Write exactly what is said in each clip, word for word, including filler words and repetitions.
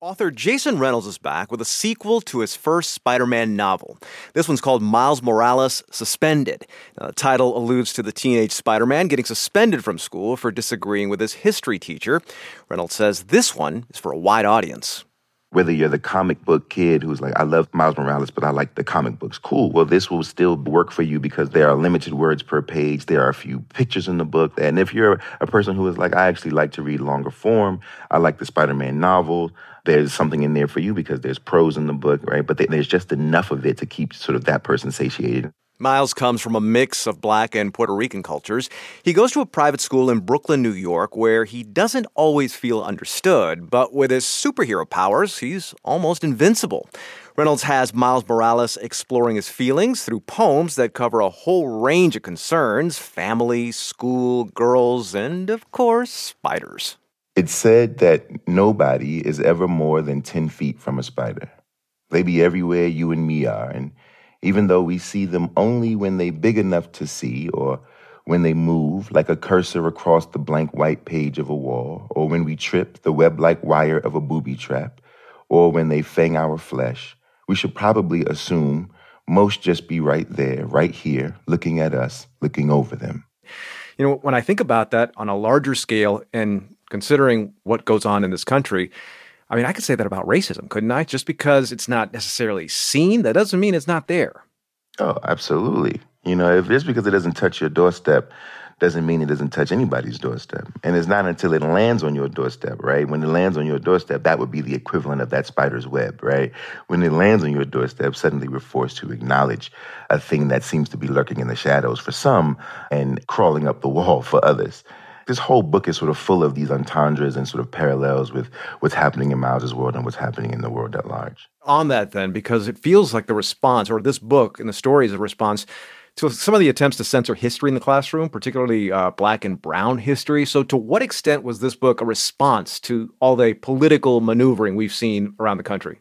Author Jason Reynolds is back with a sequel to his first Spider-Man novel. This one's called Miles Morales Suspended. Now, the title alludes to the teenage Spider-Man getting suspended from school for disagreeing with his history teacher. Reynolds says this one is for a wide audience. Whether you're the comic book kid who's like, I love Miles Morales, but I like the comic books. Cool. Well, this will still work for you because there are limited words per page. There are a few pictures in the book. And if you're a person who is like, I actually like to read longer form, I like the Spider-Man novel, there's something in there for you because there's prose in the book, right? But there's just enough of it to keep sort of that person satiated. Miles comes from a mix of Black and Puerto Rican cultures. He goes to a private school in Brooklyn, New York, where he doesn't always feel understood, but with his superhero powers, he's almost invincible. Reynolds has Miles Morales exploring his feelings through poems that cover a whole range of concerns: family, school, girls, and, of course, spiders. It's said that nobody is ever more than ten feet from a spider. They be everywhere you and me are, and even though we see them only when they big enough to see, or when they move like a cursor across the blank white page of a wall, or when we trip the web-like wire of a booby trap, or when they fang our flesh, we should probably assume most just be right there, right here, looking at us, looking over them. You know, when I think about that on a larger scale and considering what goes on in this country, I mean, I could say that about racism, couldn't I? Just because it's not necessarily seen, that doesn't mean it's not there. Oh, absolutely. You know, if just because it doesn't touch your doorstep doesn't mean it doesn't touch anybody's doorstep. And it's not until it lands on your doorstep, right? When it lands on your doorstep, that would be the equivalent of that spider's web, right? When it lands on your doorstep, suddenly we're forced to acknowledge a thing that seems to be lurking in the shadows for some and crawling up the wall for others. This whole book is sort of full of these entendres and sort of parallels with what's happening in Miles's world and what's happening in the world at large. On that then, because it feels like the response, or this book and the story is a response to some of the attempts to censor history in the classroom, particularly uh, Black and brown history. So to what extent was this book a response to all the political maneuvering we've seen around the country?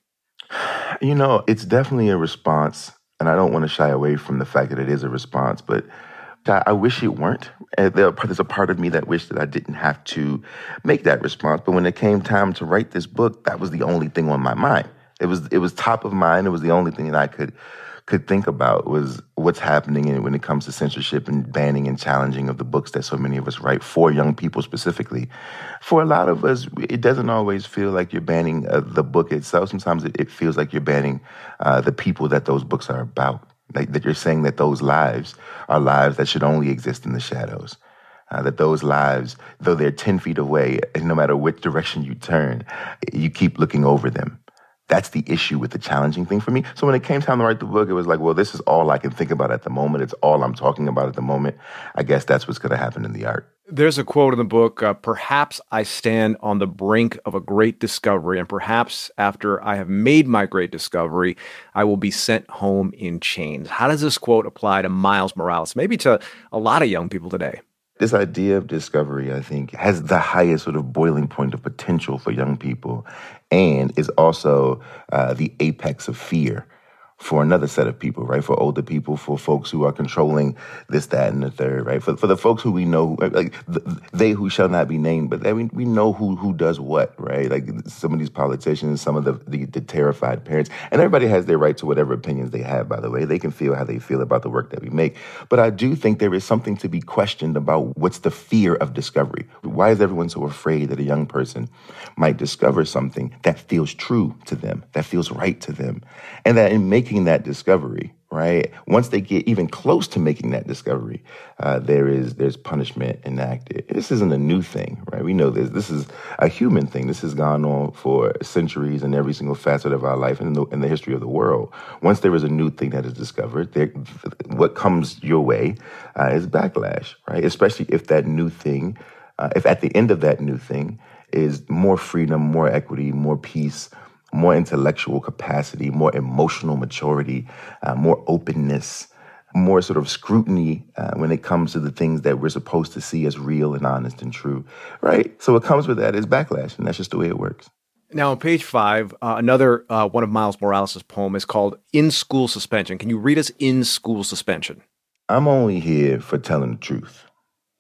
You know, it's definitely a response, and I don't want to shy away from the fact that it is a response, but I wish it weren't. There's a part of me that wished that I didn't have to make that response. But when it came time to write this book, that was the only thing on my mind. It was it was top of mind. It was the only thing that I could could think about was what's happening in, when it comes to censorship and banning and challenging of the books that so many of us write for young people specifically. For a lot of us, it doesn't always feel like you're banning uh, the book itself. Sometimes it, it feels like you're banning uh, the people that those books are about. Like, that you're saying that those lives are lives that should only exist in the shadows. Uh, that those lives, though they're ten feet away, and no matter which direction you turn, you keep looking over them. That's the issue with the challenging thing for me. So when it came time to write the book, it was like, well, this is all I can think about at the moment. It's all I'm talking about at the moment. I guess that's what's going to happen in the art. There's a quote in the book, uh, perhaps I stand on the brink of a great discovery, and perhaps after I have made my great discovery, I will be sent home in chains. How does this quote apply to Miles Morales, maybe to a lot of young people today? This idea of discovery, I think, has the highest sort of boiling point of potential for young people, and is also uh, the apex of fear for another set of people, right? For older people, for folks who are controlling this, that, and the third, right? For for the folks who we know, like they who shall not be named, but they, we, we know who who does what, right? Like some of these politicians, some of the, the the terrified parents, and everybody has their right to whatever opinions they have, by the way. They can feel how they feel about the work that we make. But I do think there is something to be questioned about what's the fear of discovery. Why is everyone so afraid that a young person might discover something that feels true to them, that feels right to them, and that in making that discovery, right? Once they get even close to making that discovery, uh, there is there's punishment enacted. This isn't a new thing, right? We know this. This is a human thing. This has gone on for centuries in every single facet of our life and in the, in the history of the world. Once there is a new thing that is discovered, there, what comes your way uh, is backlash, right? Especially if that new thing, uh, if at the end of that new thing is more freedom, more equity, more peace, more intellectual capacity, more emotional maturity, uh, more openness, more sort of scrutiny uh, when it comes to the things that we're supposed to see as real and honest and true, right? So what comes with that is backlash, and that's just the way it works. Now, on page five, uh, another uh, one of Miles Morales' poem is called In School Suspension. Can you read us In School Suspension? I'm only here for telling the truth.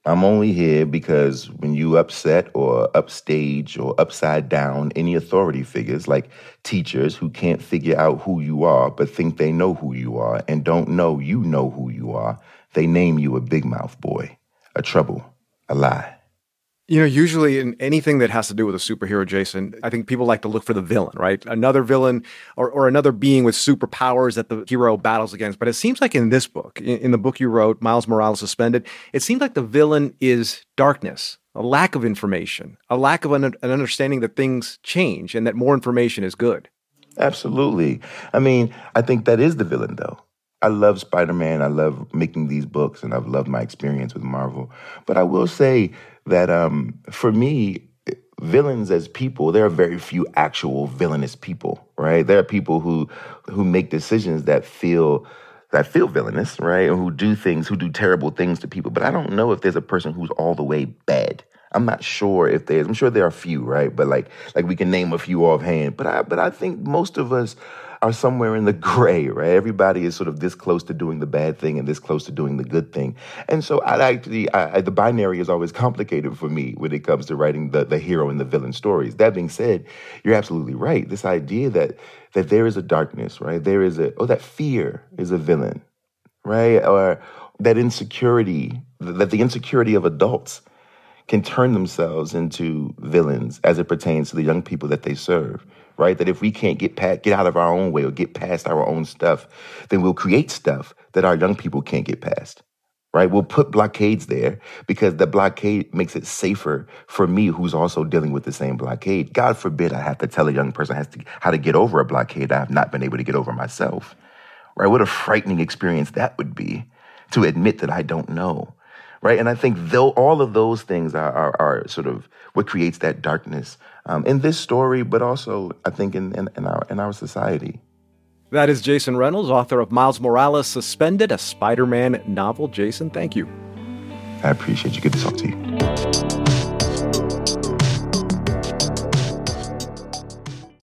I'm only here because when you upset or upstage or upside down any authority figures like teachers who can't figure out who you are but think they know who you are and don't know you know who you are, they name you a big mouth boy, a trouble, a lie. You know, usually in anything that has to do with a superhero, Jason, I think people like to look for the villain, right? Another villain or, or another being with superpowers that the hero battles against. But it seems like in this book, in, in the book you wrote, Miles Morales Suspended, it seems like the villain is darkness, a lack of information, a lack of an, an understanding that things change and that more information is good. Absolutely. I mean, I think that is the villain, though. I love Spider-Man. I love making these books, and I've loved my experience with Marvel. But I will say that um, for me, villains as people, there are very few actual villainous people, right? There are people who who make decisions that feel that feel villainous, right? And who do things, who do terrible things to people. But I don't know if there's a person who's all the way bad. I'm not sure if there's, I'm sure there are a few, right? But like like we can name a few offhand. But I but I think most of us are somewhere in the gray, right? Everybody is sort of this close to doing the bad thing and this close to doing the good thing. And so I actually, I, I, the binary is always complicated for me when it comes to writing the, the hero and the villain stories. That being said, you're absolutely right. This idea that that there is a darkness, right? There is a, oh, that fear is a villain, right? Or that insecurity, that the insecurity of adults can turn themselves into villains as it pertains to the young people that they serve, right? That if we can't get past, get out of our own way or get past our own stuff, then we'll create stuff that our young people can't get past, right? We'll put blockades there because the blockade makes it safer for me, who's also dealing with the same blockade. God forbid I have to tell a young person has to, how to get over a blockade I have not been able to get over myself, right? What a frightening experience that would be to admit that I don't know. Right. And I think though all of those things are, are, are sort of what creates that darkness um, in this story, but also I think in, in, in our in our society. That is Jason Reynolds, author of Miles Morales Suspended, a Spider-Man novel. Jason, thank you. I appreciate you. Good to talk to you.